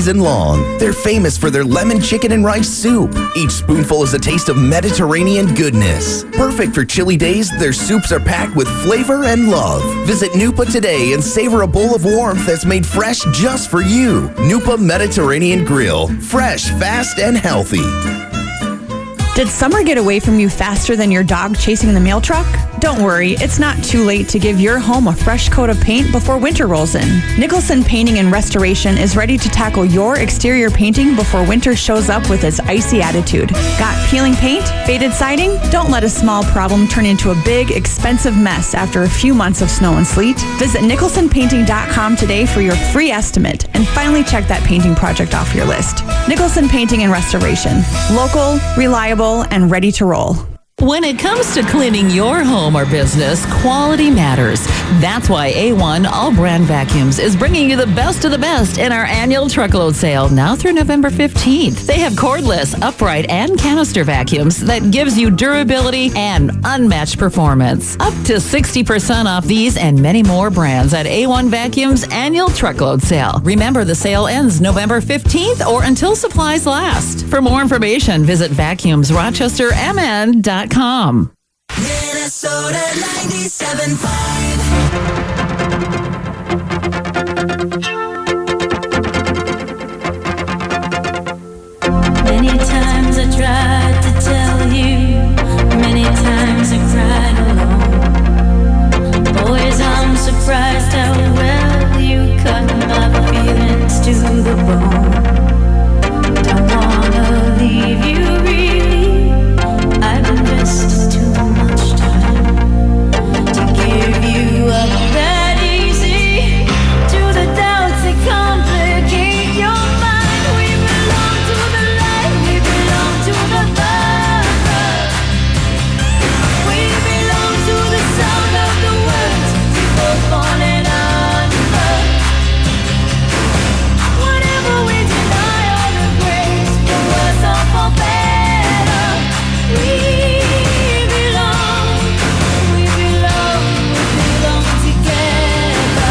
season long. They're famous for their lemon chicken and rice soup. Each spoonful is a taste of Mediterranean goodness. Perfect for chilly days, their soups are packed with flavor and love. Visit Nupa today and savor a bowl of warmth that's made fresh just for you. Nupa Mediterranean Grill. Fresh, fast, and healthy. Did summer get away from you faster than your dog chasing the mail truck? Don't worry, it's not too late to give your home a fresh coat of paint before winter rolls in. Nicholson Painting and Restoration is ready to tackle your exterior painting before winter shows up with its icy attitude. Got peeling paint? Faded siding? Don't let a small problem turn into a big, expensive mess after a few months of snow and sleet. Visit nicholsonpainting.com today for your free estimate and finally check that painting project off your list. Nicholson Painting and Restoration. Local, reliable, and ready to roll. When it comes to cleaning your home or business, quality matters. That's why A1 All Brand Vacuums is bringing you the best of the best in our annual truckload sale now through November 15th. They have cordless, upright, and canister vacuums that gives you durability and unmatched performance. Up to 60% off these and many more brands at A1 Vacuums annual truckload sale. Remember, the sale ends November 15th or until supplies last. For more information, visit vacuumsrochestermn.com. Minnesota 97.5. Many times I tried to tell you, many times I cried alone. Boys, I'm surprised how well you cut my feelings to the bone. Don't wanna leave you really, I've invested too much time to give you up that easy to the doubts that complicate your mind. We belong to the light, we belong to the love. We belong to the sound of the words we both falling under. Whatever we deny or embrace, for worse or for better, we belong together.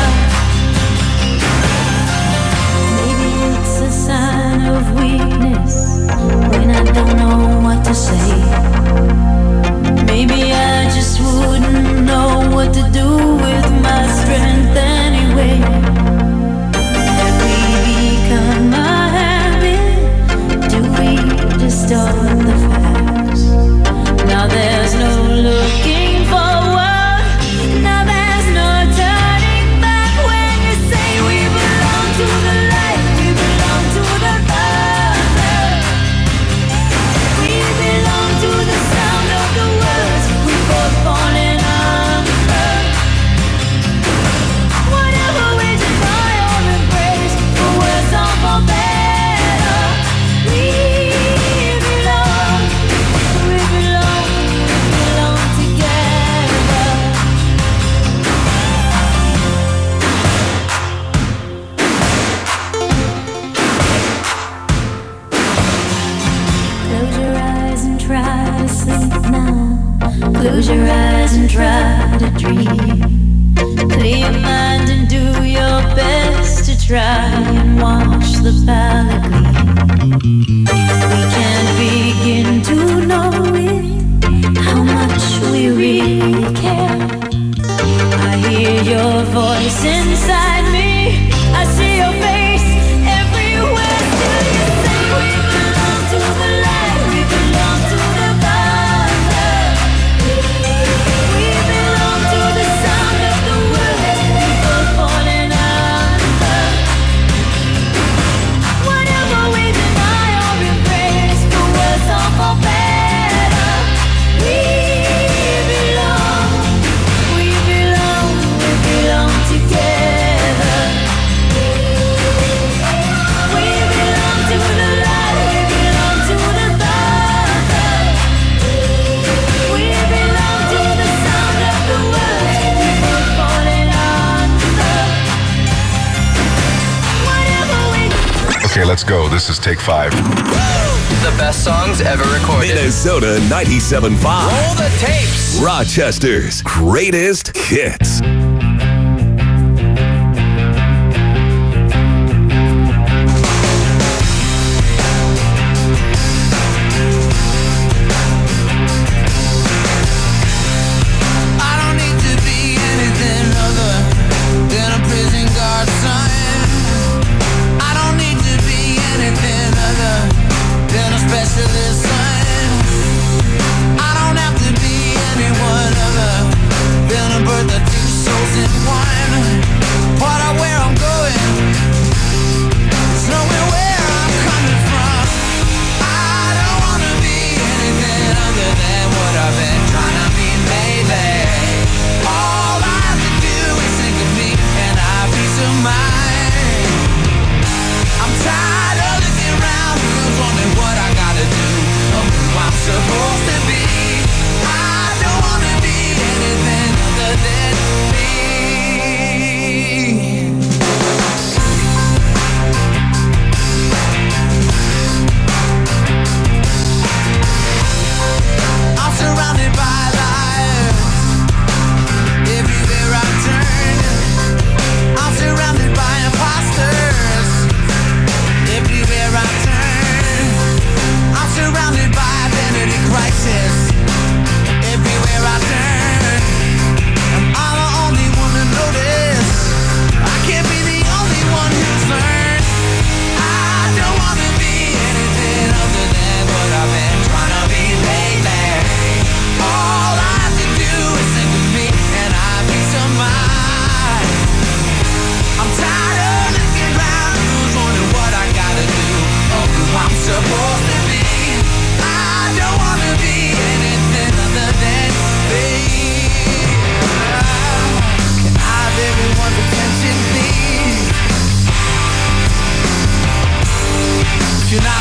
Maybe it's a sign of weakness when I don't know what to say. Maybe I just wouldn't know what to do with my strength anyway. Have we become a habit? Do we distort the facts? Now there's no looking forward. Now there's no turning back. When you say we belong to the light, we belong to the other. We belong to the sound of the words we both falling under. Whatever we deny or embrace, for worse or for better, we belong together. Close your eyes and try to sleep now. Close your eyes and try to dream. Clear your mind and do your best to try and watch the palette gleam. We can't begin to know it, how much we really care. I hear your voice inside me, I see your face everywhere. Still you say we belong to the light, we belong to the other. We belong to the sound of the words we both falling under. Whatever we deny or embrace, for worse or for better, we belong together. We belong to the light, we belong to the other. We belong to the sound of the words we both falling under. Whatever we. Okay, let's go. This is take 5. The best songs ever recorded. Minnesota 97.5. Roll the tapes. Rochester's greatest hits.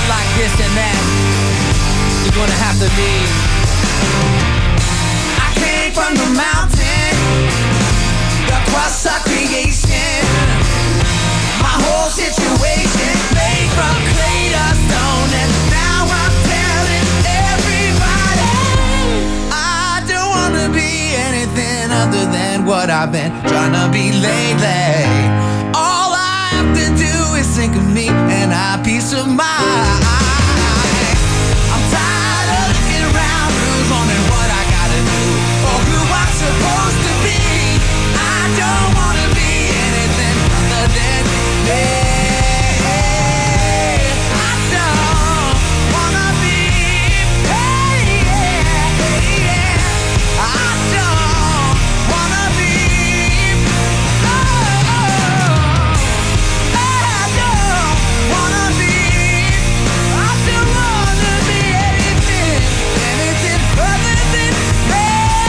not like this and that. You're gonna have to leave. I came from the mountain, across our creation. My whole situation made from clay to stone, and now I'm telling everybody I don't wanna be anything other than what I've been trying to be lately. All I have to do is think of me and I have peace of mind. I'm tired of looking around, who's on and what I gotta do, or who I'm supposed to be. I don't wanna be anything other than me. I don't wanna be, I don't wanna be, anything other than me.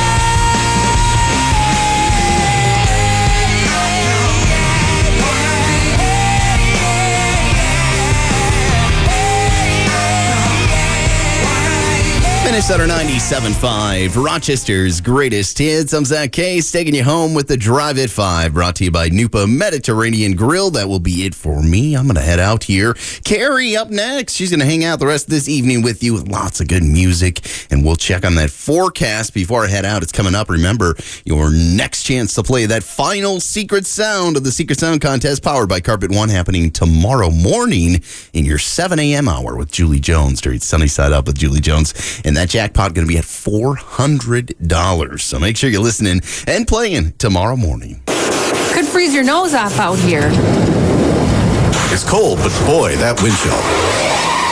Minnesota 97.5, Rochester's greatest hits. I'm Zach Case, taking you home with the Drive at 5, brought to you by Nupa Mediterranean Grill. That will be it for me. I'm going to head out here. Carrie up next. She's going to hang out the rest of this evening with you with lots of good music, and we'll check on that forecast before I head out. It's coming up. Remember, your next chance to play that final secret sound of the Secret Sound Contest, powered by Carpet One, happening tomorrow morning in your 7 a.m. hour with Julie Jones during Sunny Side Up with Julie Jones. And that jackpot going to be at $400. So make sure you're listening and playing tomorrow morning. Could freeze your nose off out here. It's cold, but boy, that wind chill.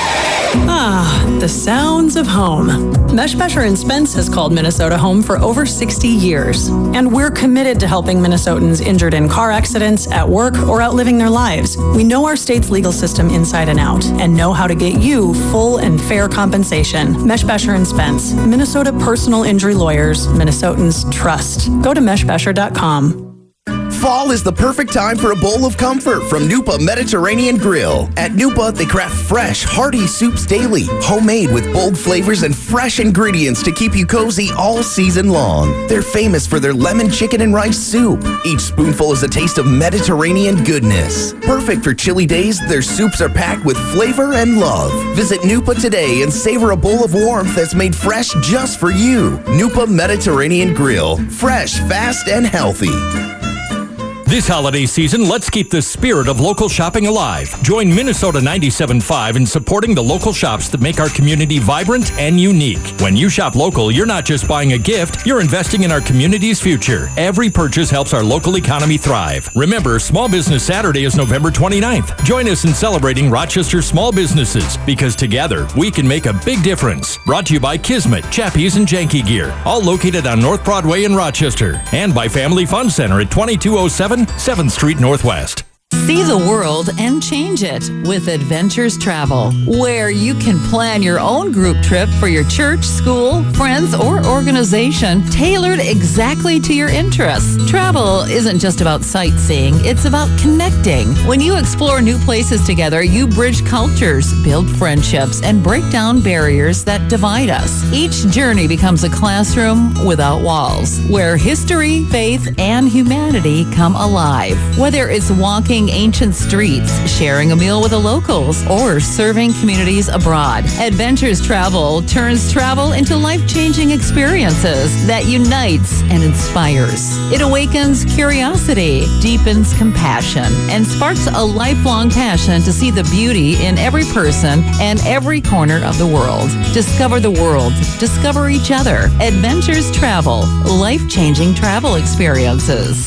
Ah, the sounds of home. Meshbesher and Spence has called Minnesota home for over 60 years. And we're committed to helping Minnesotans injured in car accidents, at work, or out living their lives. We know our state's legal system inside and out and know how to get you full and fair compensation. Meshbesher and Spence, Minnesota personal injury lawyers, Minnesotans trust. Go to meshbesher.com. Fall is the perfect time for a bowl of comfort from Nupa Mediterranean Grill. At Nupa, they craft fresh, hearty soups daily, homemade with bold flavors and fresh ingredients to keep you cozy all season long. They're famous for their lemon chicken and rice soup. Each spoonful is a taste of Mediterranean goodness. Perfect for chilly days, their soups are packed with flavor and love. Visit Nupa today and savor a bowl of warmth that's made fresh just for you. Nupa Mediterranean Grill. Fresh, fast, and healthy. This holiday season, let's keep the spirit of local shopping alive. Join Minnesota 97.5 in supporting the local shops that make our community vibrant and unique. When you shop local, you're not just buying a gift, you're investing in our community's future. Every purchase helps our local economy thrive. Remember, Small Business Saturday is November 29th. Join us in celebrating Rochester's small businesses, because together we can make a big difference. Brought to you by Kismet, Chappies, and Janky Gear, all located on North Broadway in Rochester. And by Family Fun Center at 2207 7th Street Northwest. See the world and change it with Adventures Travel, where you can plan your own group trip for your church, school, friends, or organization, tailored exactly to your interests. Travel isn't just about sightseeing, it's about connecting. When you explore new places together, you bridge cultures, build friendships, and break down barriers that divide us. Each journey becomes a classroom without walls, where history, faith, and humanity come alive. Whether it's walking ancient streets, sharing a meal with the locals, or serving communities abroad, Adventures Travel turns travel into life-changing experiences that unites and inspires. It awakens curiosity, deepens compassion, and sparks a lifelong passion to see the beauty in every person and every corner of the world. Discover the world. Discover each other. Adventures Travel. Life-changing travel experiences.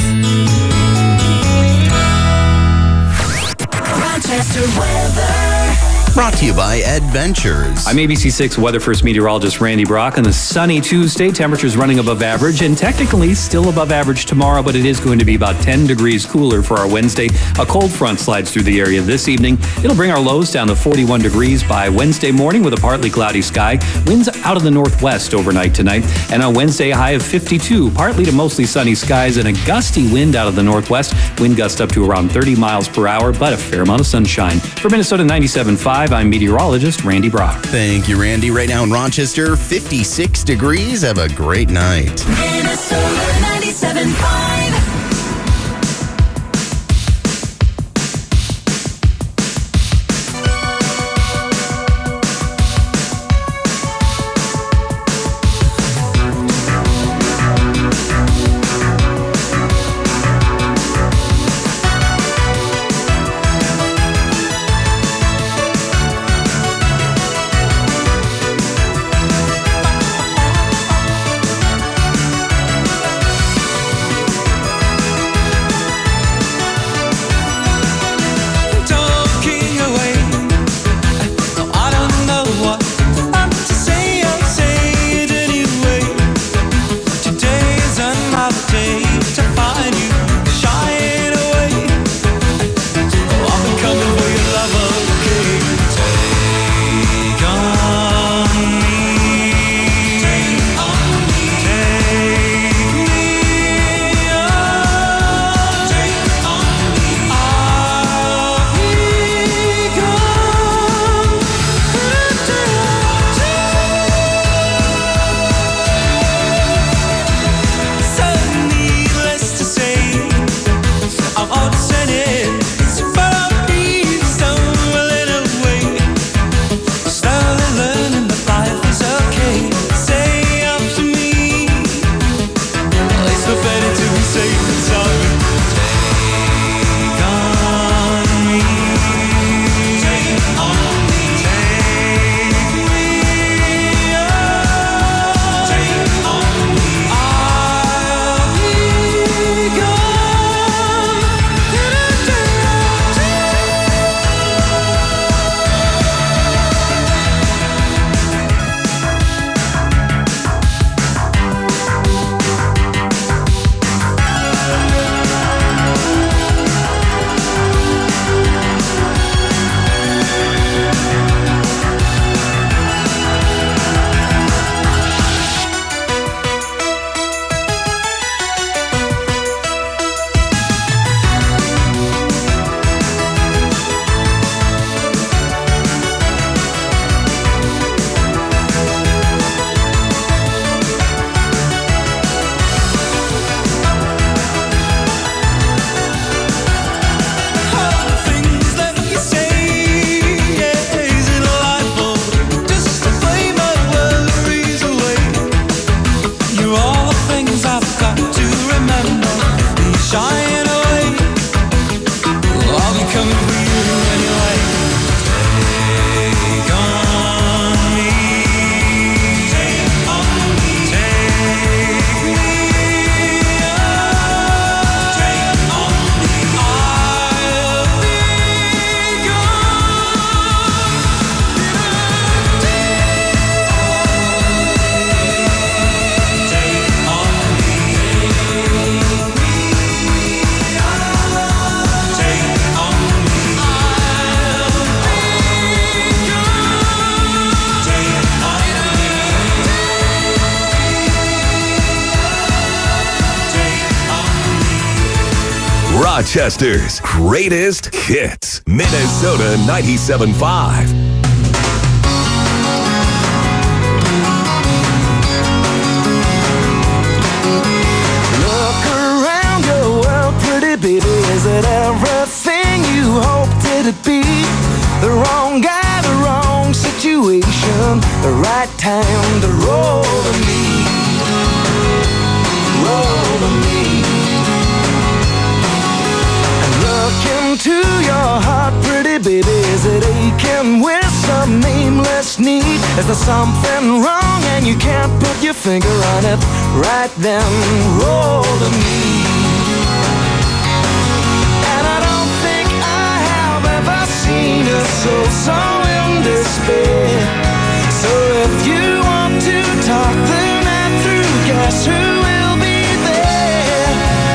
Rochester weather. Brought to you by Adventures. I'm ABC6 Weather First meteorologist Randy Brock. On a sunny Tuesday, temperatures running above average and technically still above average tomorrow, but it is going to be about 10 degrees cooler for our Wednesday. A cold front slides through the area this evening. It'll bring our lows down to 41 degrees by Wednesday morning with a partly cloudy sky. Winds out of the northwest overnight tonight. And on Wednesday, a high of 52, partly to mostly sunny skies and a gusty wind out of the northwest. Wind gust up to around 30 miles per hour, but a fair amount of sunshine. For Minnesota 97.5, 95, I'm meteorologist Randy Brock. Thank you, Randy. Right now in Rochester, 56 degrees. Have a great night. Minnesota 97.5. Rochester's greatest hits. Minnesota 97.5. Look around your world, pretty baby. Is it everything you hoped it'd be? The wrong guy, the wrong situation, the right time to roll to me. Roll to me. And look into your heart, pretty baby. Is it aching with some nameless need? Is there something wrong and you can't put your finger on it? Right then, roll to me. And I don't think I have ever seen a soul so in despair. So if you want to talk the night through, guess who will be there?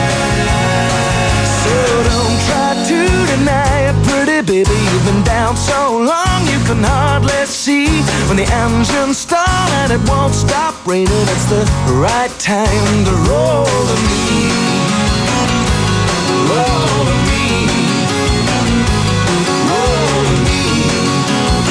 So don't try to deny it, pretty baby. You've been down so long you can hardly see. When the engine stalled and it won't stop raining, it's the right time to roll to me. Roll to me. Roll to me.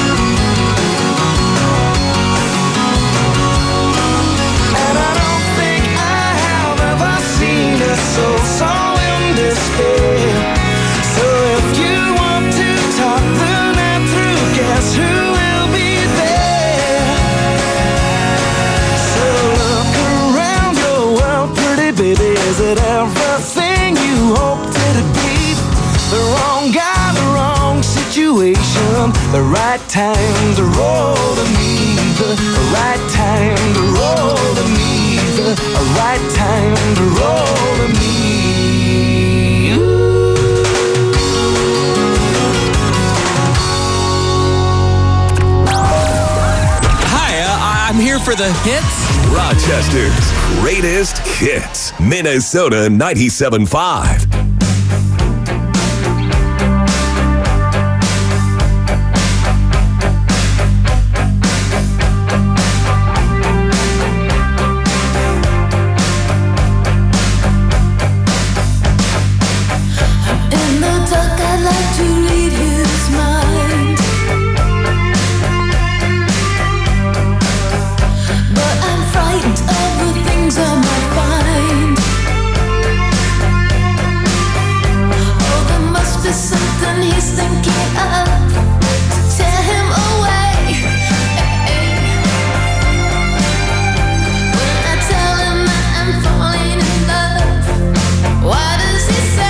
it everything you hoped it'd be. The wrong guy, the wrong situation, the right time to roll to me, the right time to roll to me, the right time to roll to me. I'm here for the hits. Rochester's greatest hits. Minnesota 97.5. In the dark, I'd like to read his mind, but I'm frightened of the things I might find. Oh, there must be something he's thinking of to tear him away. When I tell him that I'm falling in love, why does he say?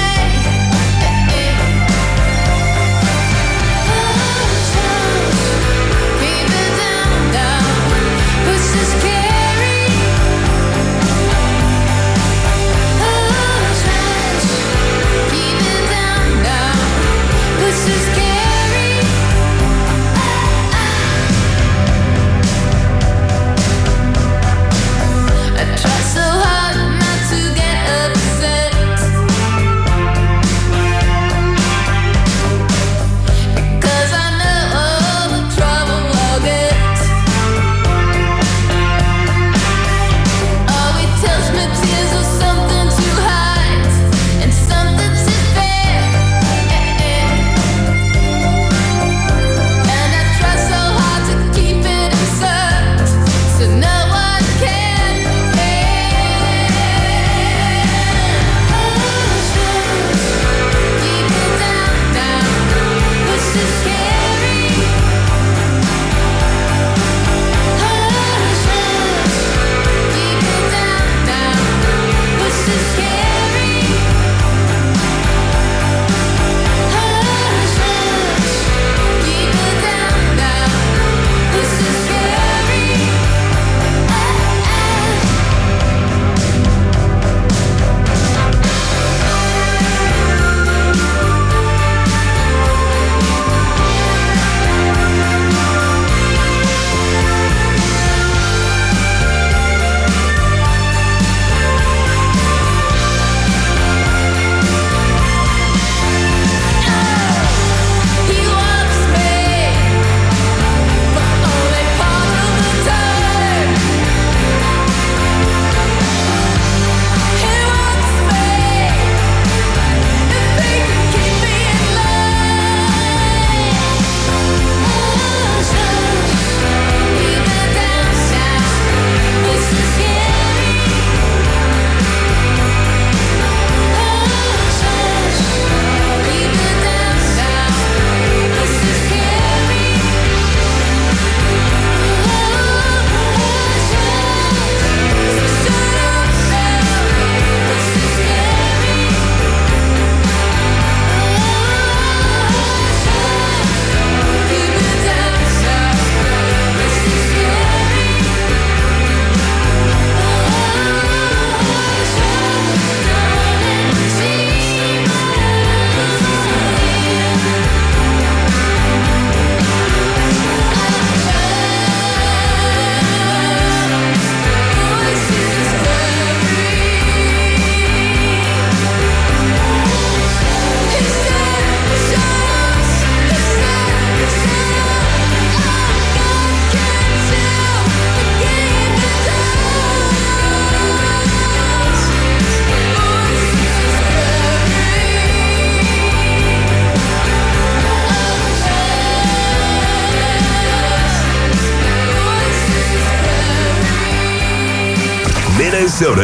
Minnesota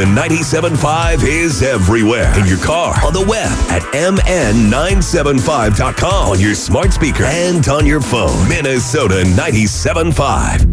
97.5 is everywhere. In your car, on the web, at mn975.com, on your smart speaker, and on your phone. Minnesota 97.5.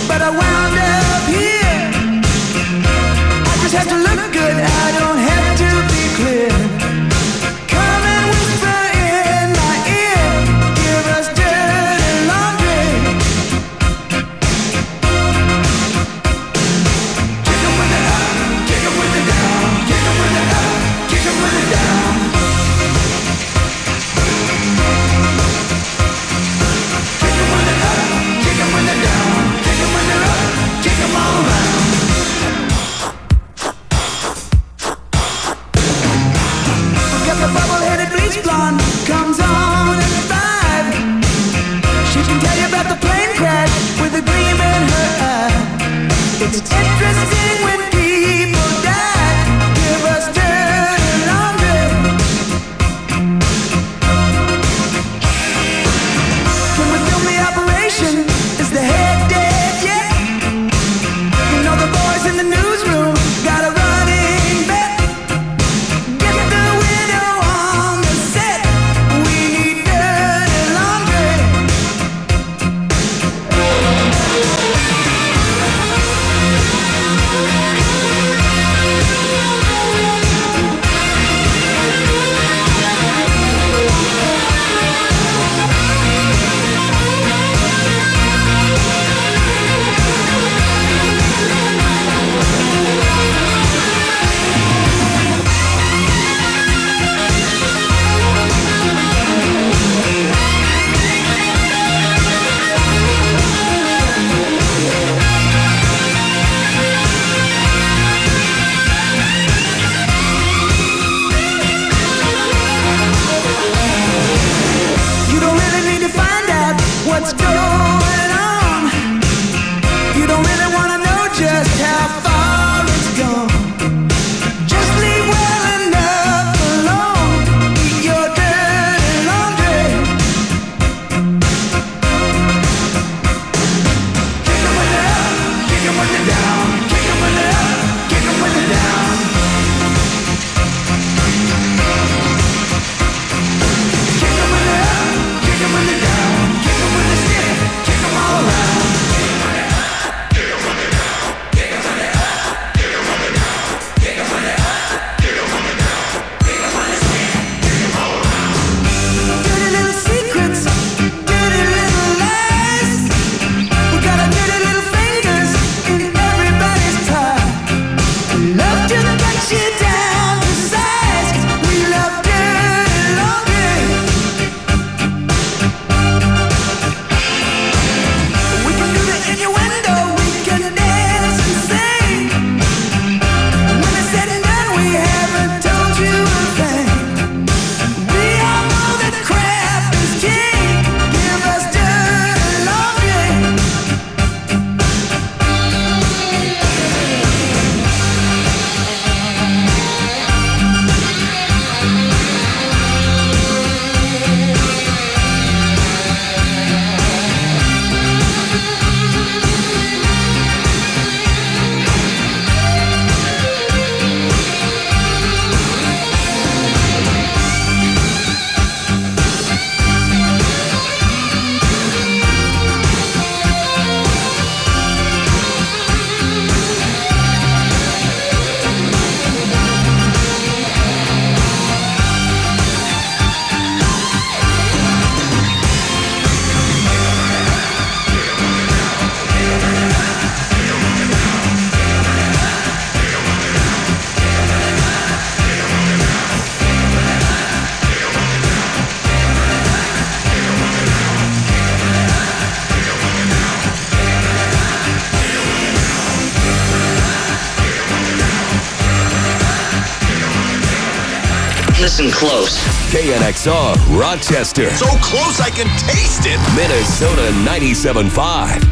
but I wound up here. I just have to look good, I don't have to be clear. Come and whisper in my ear, give us dirty laundry. Kick 'em with it up, kick 'em with it down, kick 'em with it up, kick 'em with it down. Kick 'em with it up, kick 'em with it down, kick 'em with it up, kick 'em all around. Got the bubble-headed bleach blonde, comes on at 5. She can tell you about the plane crash with a gleam in her eye. It's interesting when people die. Give us dirty laundry. Can we film the operation? Is the head dead yet? You know the boys in the newsroom got a running bet. Get the widow on the set. We need dirty laundry. You don't really need to find out what's going on. You don't really want to know just how far it's gone. Just leave well enough alone. Eat your dirty laundry. Kick 'em with it up, kick 'em with it down, kick 'em with it up, kick 'em with it down. Kick 'em with it up, kick 'em with it down, kick 'em with it stiff, kick 'em all around. Dirty little secrets, dirty little lies. We got our dirty little fingers in everybody's pie. Love to cut you down to size. We love dirty laundry. We can do the innuendo, we can dance and sing. When it's said and done, we haven't told you a thing. We all know that crap is king. Give us dirty laundry. Listen close. KNXR, Rochester. So close I can taste it. Minnesota 97.5.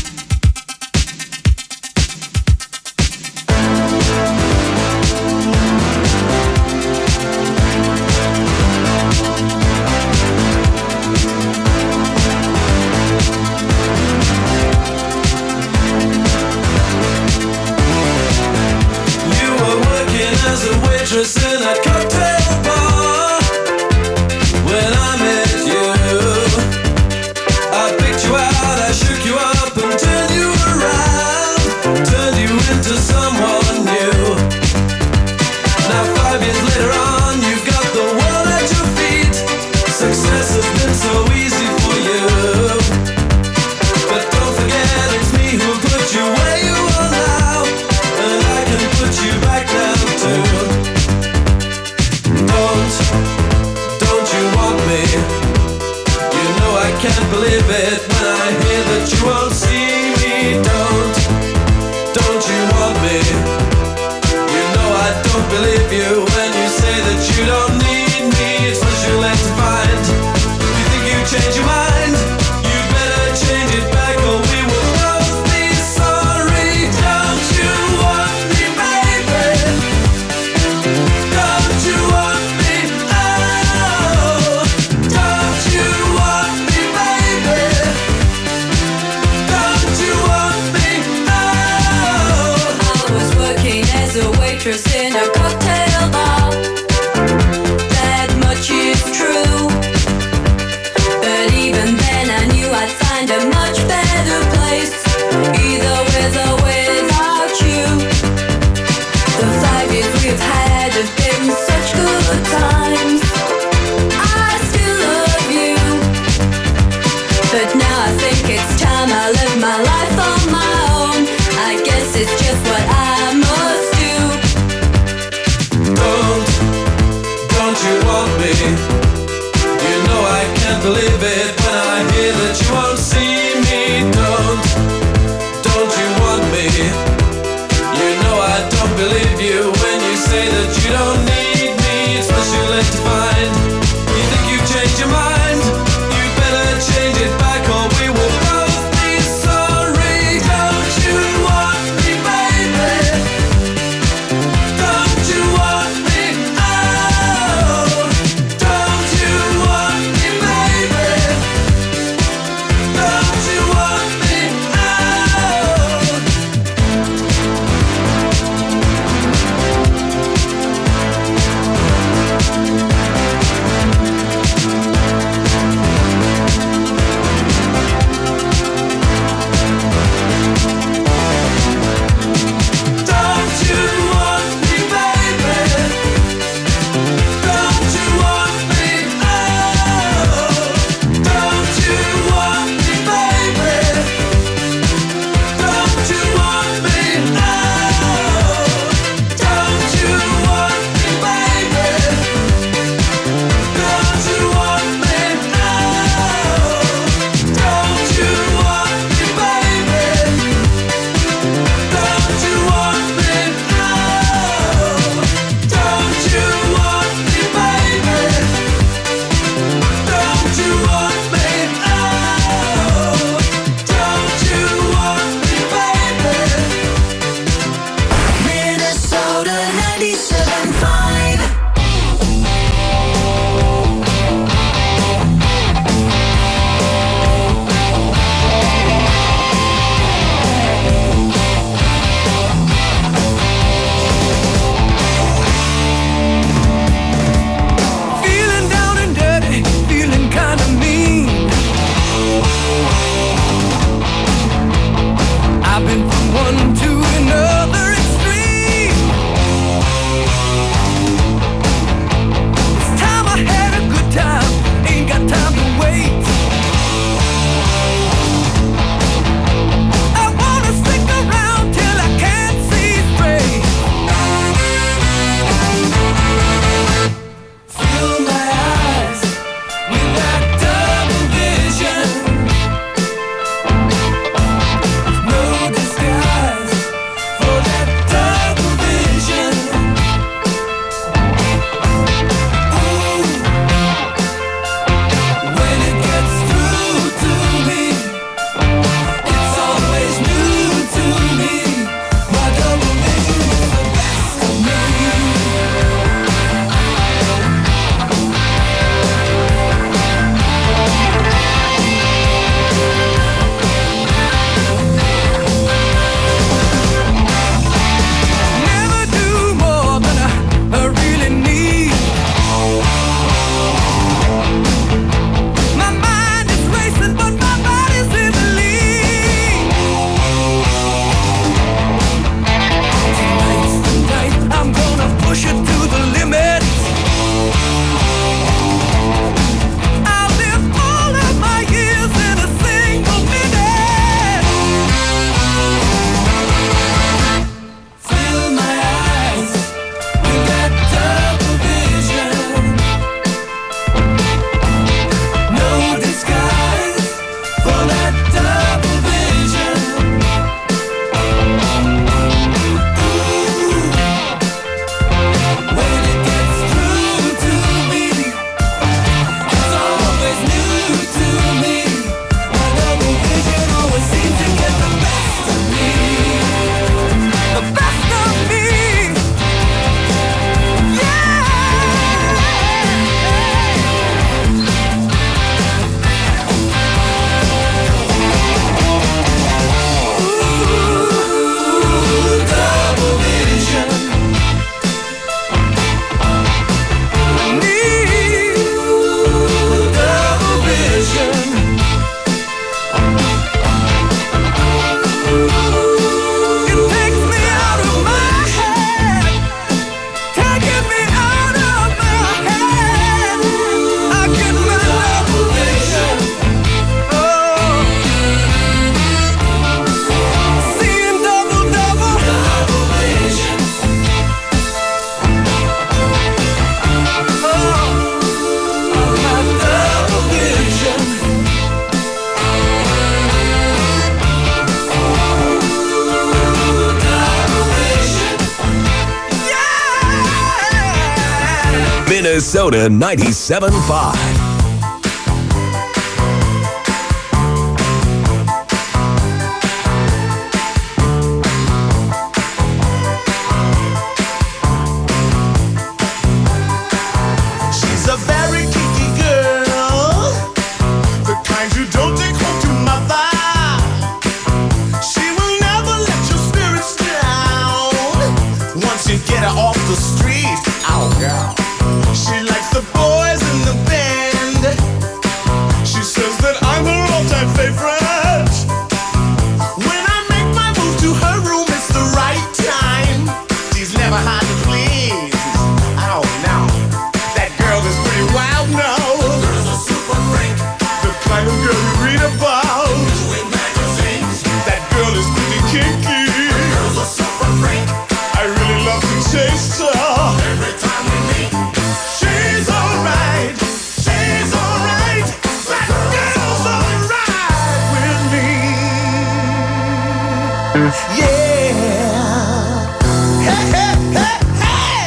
You were working as a waitress in a cocktail bar. When I met you, I picked you out, I shook you up. find a much better place, either with or without you. The 5 years we've had have been such good times. I still love you, but now I think it's time I live my life on my own. I guess it's just what I must do. Don't you want me? You know I can't believe it when I hear that you won't see me. Don't you want me? You know I don't believe you when you say that you don't need me. It's much too late to find. You think you've changed your mind? You better change it back or we will both be sorry. Don't you want me, baby? Don't you want me? Oh, don't you want me, baby? Minnesota 97.5. She's a very kinky girl, the kind you don't take home to mother. She will never let your spirits down once you get her off the street. Oh, girl. She likes the boys in the band. She says that I'm her all-time favorite. When I make my move to her room, it's the right time. She's never hard to please. Oh, no. That girl is pretty wild now. The girl's a super freak. The kind of girl you read about. In magazines. That girl is pretty kinky. The girl's a super freak. I really love to taste her. Every time we meet, she's alright. She's alright. That girl's alright with me. Yeah. Hey, hey, hey, hey.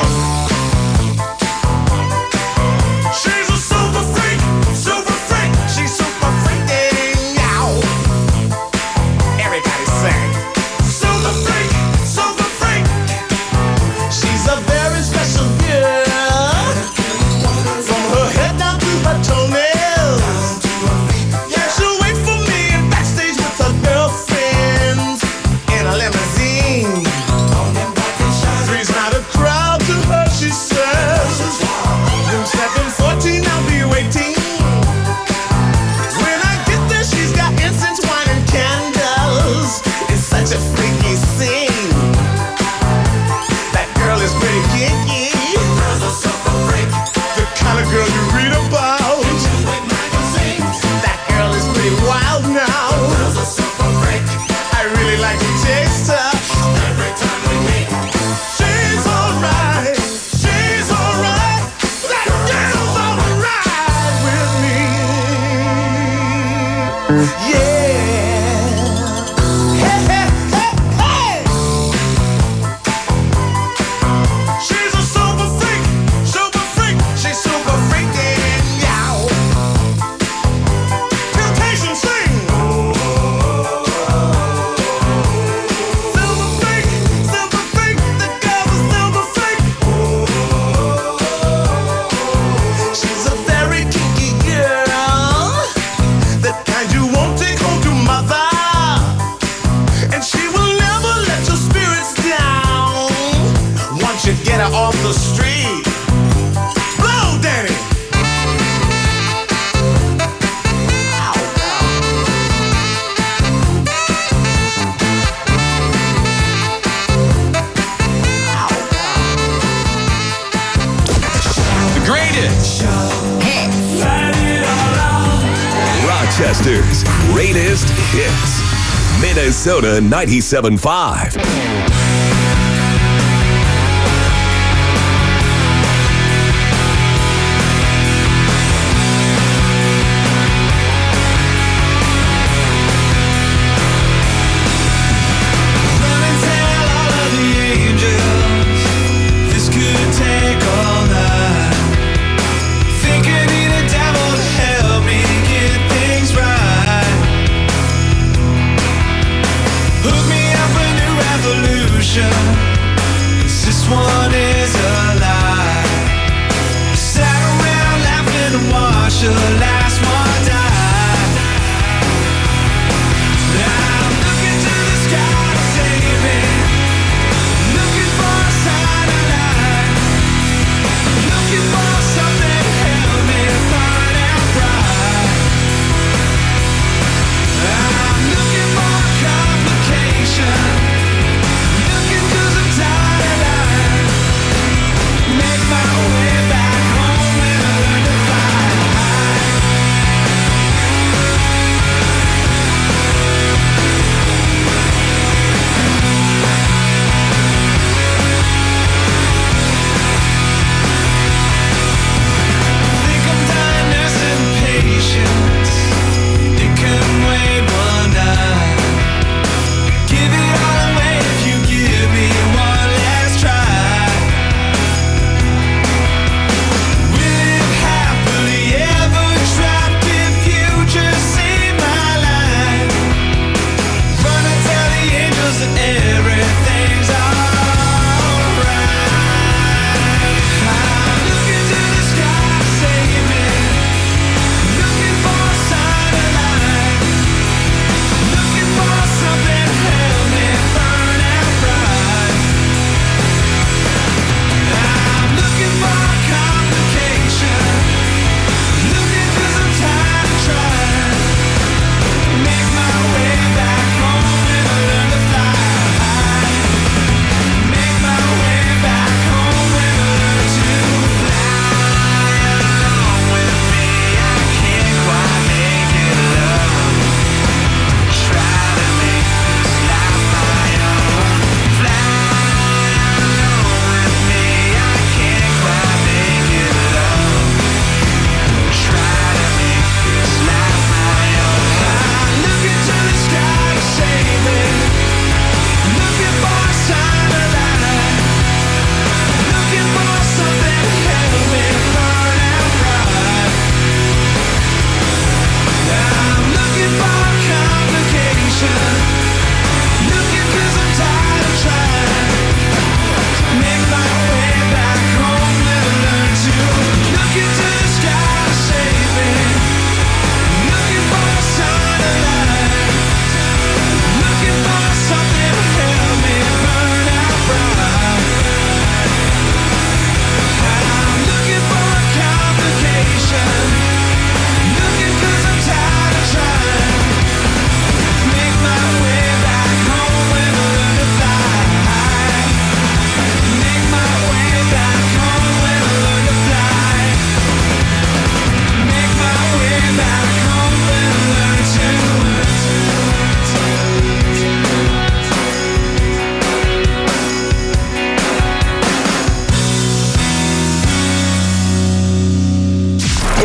She's a super freak. Super freak. She's super freaking out. Everybody sing. Super freak. Super freak. She's a very special girl. From her head down to her toenails. Yeah, she'll wait for me in backstage with her girlfriends in a limousine. Three's not a crowd to her, she says. Room 714, I'll be waiting. When I get there, she's got incense, wine, and candles. It's such a freaky scene. That girl is pretty kinky. Girl's a super freak. The kind of girl you read about. That girl is pretty wild now. Girl's a super freak. I really like to taste her. Every time we meet, she's alright. She's alright. That girl's alright with me. Yeah. Hey, hey, hey, hey. She's a super freak, super freak. She's super freaking out. Temptation sing. Silver freak, the girl's a silver freak. She's a very kinky girl, the kind you won't take home to mother. And she will never let your spirits down once you get her off the street. Blow, Danny. The greatest. Rochester's greatest hits. Minnesota 97.5. Run and tell all of the angels this could take all night. Think I need a devil to help me get things right. Hook me up a new revolution, 'cause this one is a lie. Sat around laughing and watched the last one die. I'm looking to the sky to save me. Looking for a sign of light. Looking for something to help me find out right. I'm looking for a complication. Looking 'cause I'm tired of lying. Make my way back home and learn to fly high.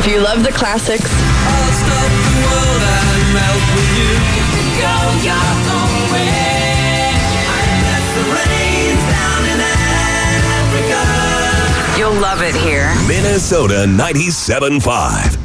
If you love the classics, I'll stop the world and melt with you. Go your own way. I left the rains down in Africa. you'll love it here. Minnesota 97.5.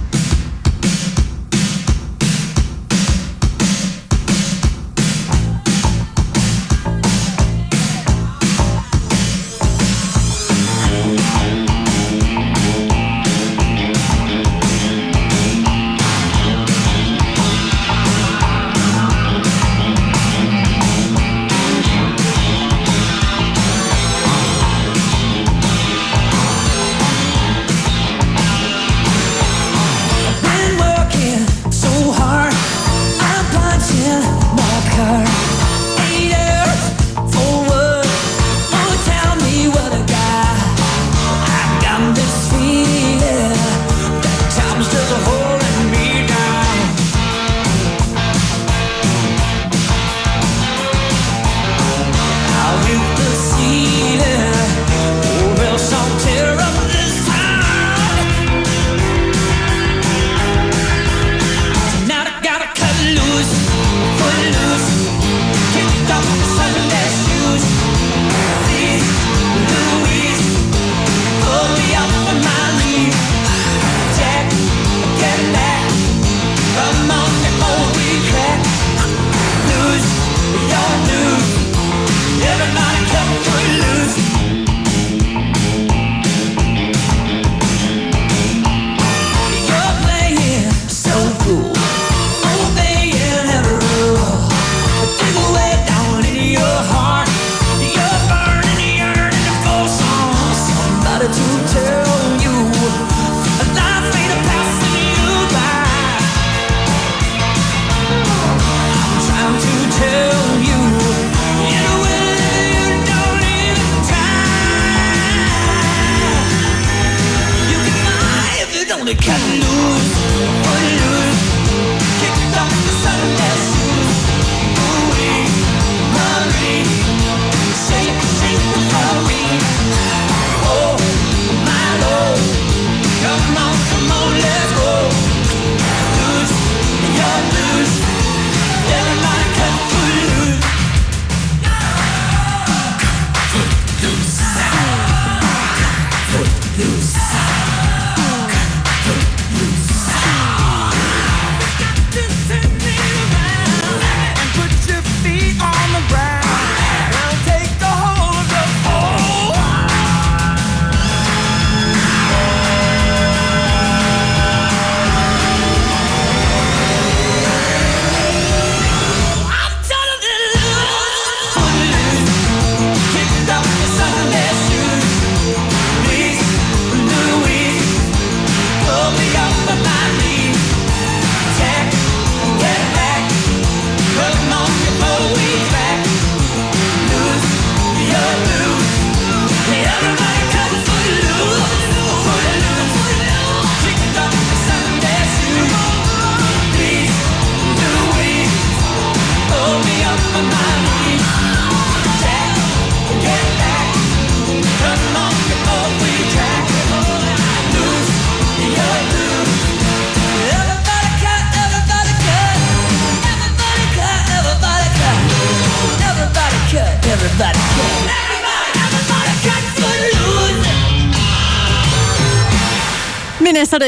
Minnesota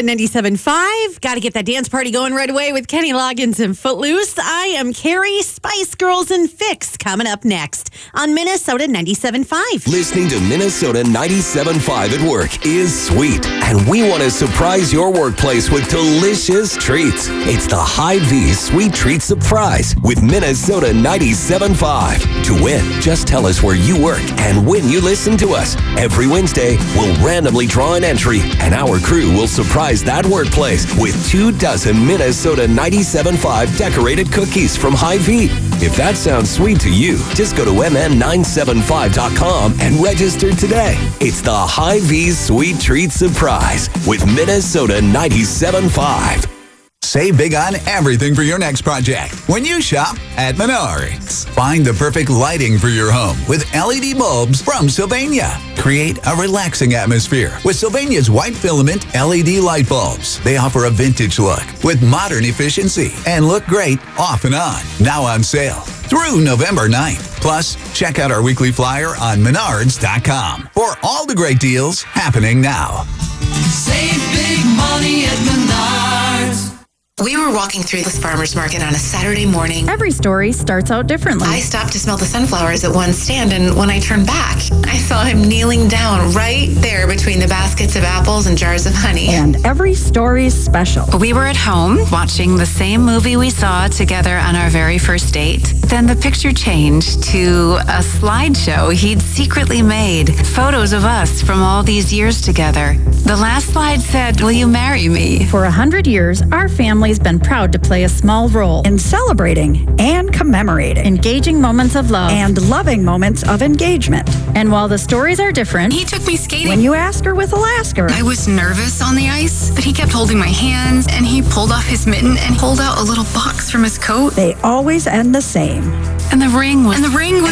97.5. Got to get that dance party going right away with Kenny Loggins and Footloose. I am Carrie, Spice Girls and Fix coming up next on Minnesota 97.5. Listening to Minnesota 97.5 at work is sweet, and we want to surprise your workplace with delicious treats. It's the Hy-Vee Sweet Treat Surprise with Minnesota 97.5. To win, just tell us where you work and when you listen to us. Every Wednesday, we'll randomly draw an entry, and our crew will surprise that workplace with 24 Minnesota 97.5 decorated cookies from Hy-Vee. If that sounds sweet to you, just go to mn975.com and register today. It's the Hy-Vee Sweet Treat Surprise with Minnesota 97.5. Save big on everything for your next project when you shop at Menards. Find the perfect lighting for your home with LED bulbs from Sylvania. Create a relaxing atmosphere with Sylvania's white filament LED light bulbs. They offer a vintage look with modern efficiency and look great off and on. Now on sale through November 9th. Plus, check out our weekly flyer on Menards.com for all the great deals happening now. Save big money at Menards. We were walking through this farmer's market on a Saturday morning. Every story starts out differently. I stopped to smell the sunflowers at one stand, and when I turned back, I saw him kneeling down right there between the baskets of apples and jars of honey. And every story's special. We were at home watching the same movie we saw together on our very first date. Then the picture changed to a slideshow he'd secretly made. Photos of us from all these years together. The last slide said, "Will you marry me?" For 100 years, our family's been proud to play a small role in celebrating and commemorating engaging moments of love and loving moments of engagement. And while the stories are different, he took me skating. When you ask her with Alaska, I was nervous on the ice, but he kept holding my hands, and he pulled off his mitten and pulled out a little box from his coat. They always end the same. And the ring was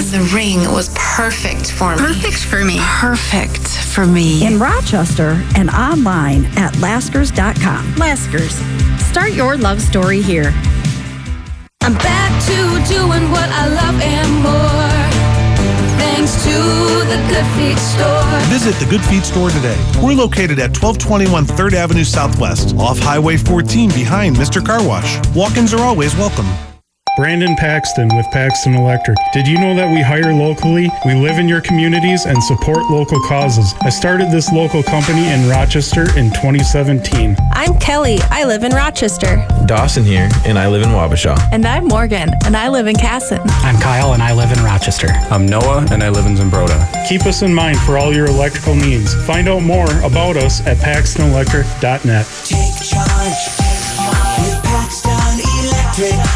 perfect for me. Perfect for me. Perfect for me. In Rochester and online at Laskers.com. Laskers. Start your love story here. I'm back to doing what I love and more. Thanks to the Good Feet store. Visit the Good Feet store today. We're located at 1221 3rd Avenue Southwest, off Highway 14 behind Mr. Car Wash. Walk-ins are always welcome. Brandon Paxton with Paxton Electric. Did you know that we hire locally? We live in your communities and support local causes. I started this local company in Rochester in 2017. I'm Kelly. I live in Rochester. Dawson here, and I live in Wabasha. And I'm Morgan, and I live in Casson. I'm Kyle, and I live in Rochester. I'm Noah, and I live in Zimbrota. Keep us in mind for all your electrical needs. Find out more about us at PaxtonElectric.net. Take charge with Paxton Electric.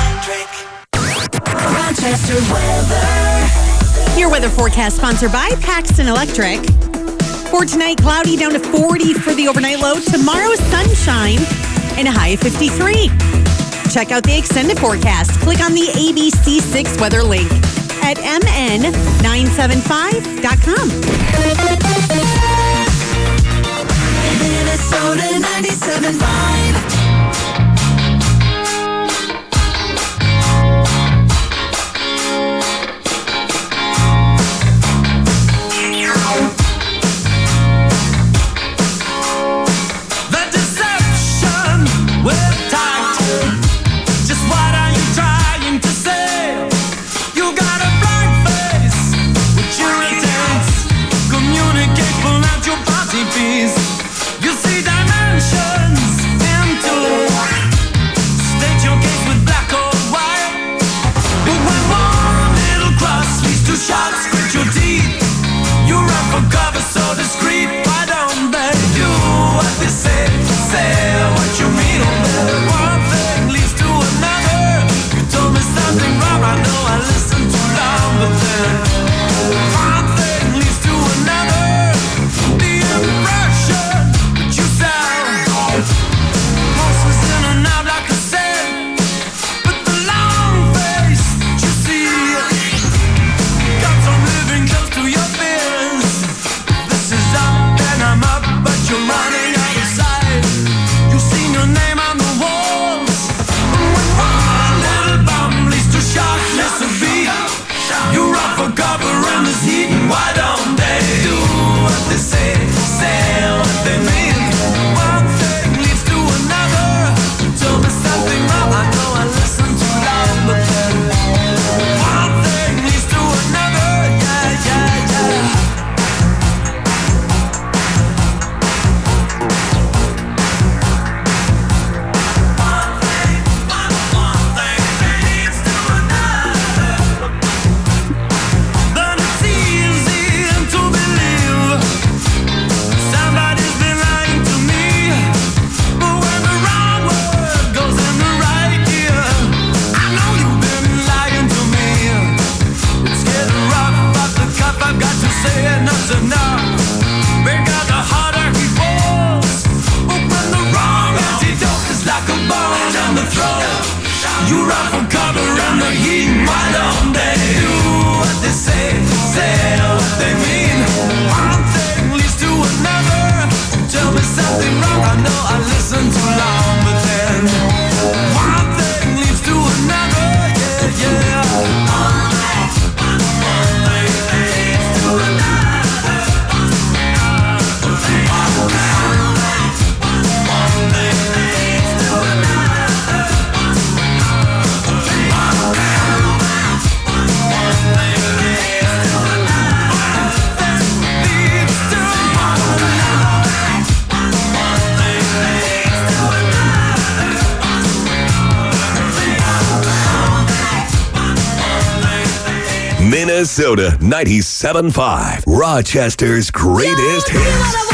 Rochester weather. Your weather forecast sponsored by Paxton Electric. For tonight, cloudy down to 40 for the overnight low. Tomorrow, sunshine and a high of 53. Check out the extended forecast. Click on the ABC6 weather link at mn975.com. Minnesota 97.5. You see dimensions into Minnesota 97.5, Rochester's greatest hits.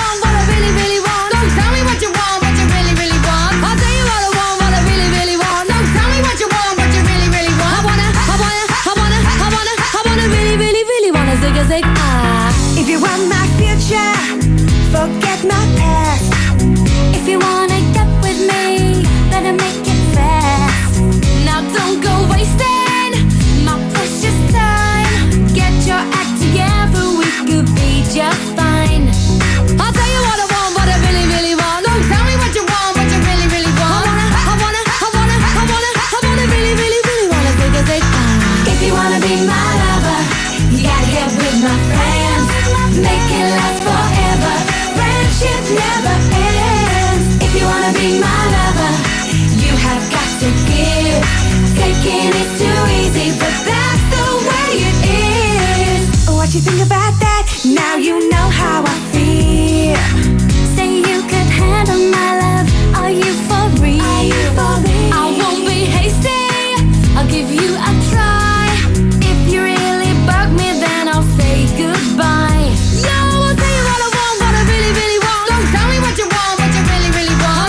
If you want my future, forget my past. If you wanna get with me, better make it fast. Now don't go wasting my precious time. Get your act together, we could be just fine. I'll tell you what I want, what I really, really want. Don't tell me what you want, what you really, really want. I wanna really, really, really wanna zig. If you wanna be my lover, you gotta get with my friends. Make it last forever. Friendship never ends. If you wanna be my lover, you have got to give. Taking is too easy, but that's the way it is. What you think about that? Now you know how I feel. Say you could handle my love. Are you for real? I won't be hasty. I'll give you a try. If you really bug me, then I'll say goodbye. Yo, I'll tell you what I want, what I really, really want. Don't tell me what you want, what you really, really want.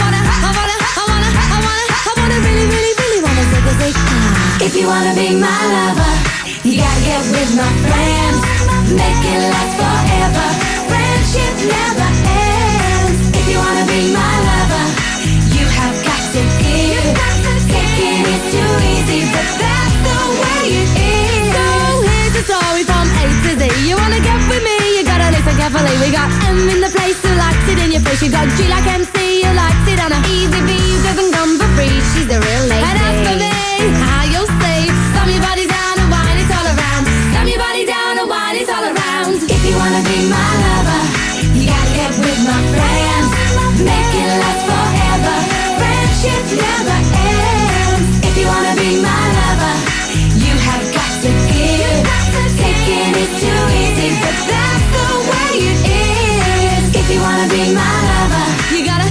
I wanna really, really, really wanna zig. If you wanna be my lover, you gotta get with my friends. Make it last forever. Friendship never ends. If you wanna be my lover, you have got to give. Taking is too easy, but that's the way it is. So here's the story from A to Z. You wanna get with me, you gotta listen carefully. We got M in the place who likes it in your face. You got G like MC, who likes it on a easy V, who doesn't come for free. She's a real lady. And as for me, how you'll say, slam your body down and wine it all around. Slam your body down and wine it all around. If you wanna be my lover, you gotta get with my friends. Make it last forever. Friendship never ends. If you wanna be my lover, you have got to give. Taking is too easy, but that's the way it is. If you wanna be my lover, you gotta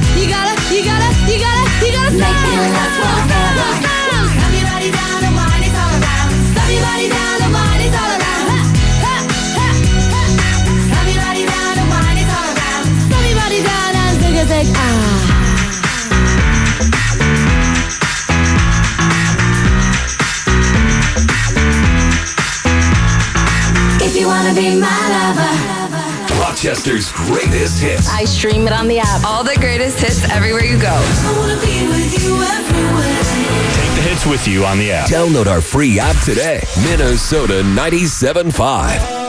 make it last forever. Slam your body down and wine it all around. Slam your body down and wine it all around. Slam your body down and wine it all around. Slam your body down and zig. If you wanna be my lover, Rochester's greatest hits. I stream it on the app. All the greatest hits everywhere you go. I wanna be with you everywhere. Take the hits with you on the app. Download our free app today. Minnesota 97.5.